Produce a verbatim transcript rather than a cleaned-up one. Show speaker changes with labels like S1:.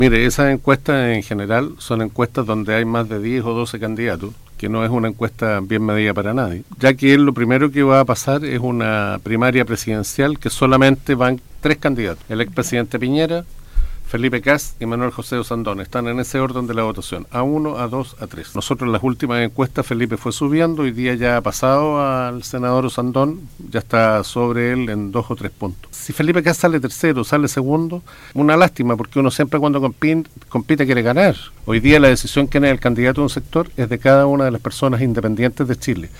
S1: Mire, esas encuestas en general son encuestas donde hay más de diez o doce candidatos, que no es una encuesta bien medida para nadie, ya que lo primero que va a pasar es una primaria presidencial que solamente van tres candidatos, el expresidente Piñera, Felipe Kast y Manuel José Osandón. Están en ese orden de la votación, a uno, a dos, a tres. Nosotros en las últimas encuestas Felipe fue subiendo, hoy día ya ha pasado al senador Osandón, ya está sobre él en dos o tres puntos. Si Felipe Kast sale tercero, sale segundo, una lástima, porque uno siempre cuando compite, compite quiere ganar. Hoy día la decisión quién es el candidato de un sector es de cada una de las personas independientes de Chile.